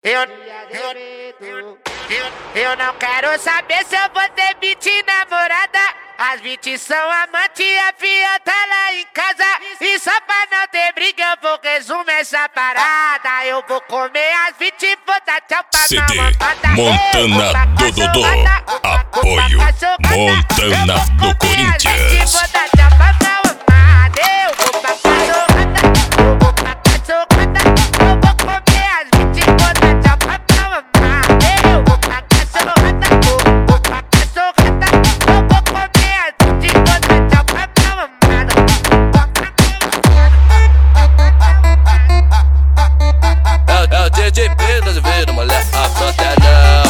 Eu não quero saber se eu vou ter beat namorada. As 20 são amante, a fia tá lá em casa. E só pra não ter briga eu vou resumir essa parada. Eu vou comer as 20, vou dar tchau pra CD mamãe. Montana do Dodô. Apoio Montana do Corinthians. Vou dar tchau pra mamãe. Eu vou pra cachorrada, eu vou pra cachorrada. Eu vou comer as 20, vou dar tchau pra mamãe. Eu vou pra cachorrada, eu vou pra cachorrada. Eu vou comer as 20, vou dar tchau pra mamãe. É o DJ P das vidas, mulher, afronta não.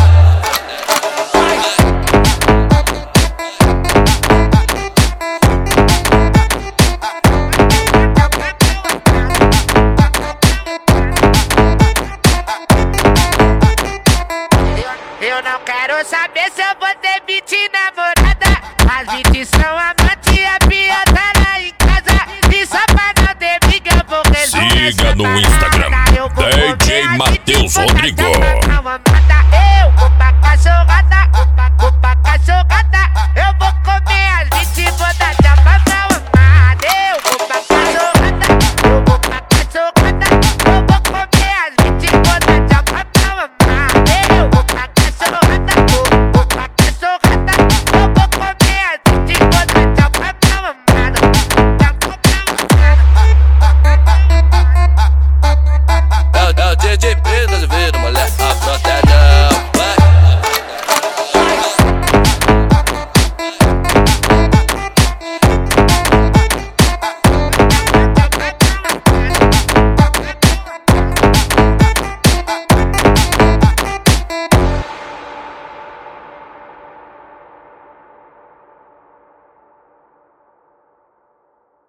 Eu não quero saber se eu vou ter beat namorada. As 20 são amante, a pia tá lá em casa. E só pra não ter briga eu vou resumir. Siga no Instagram, DJ Matheus Rodrigo. Eu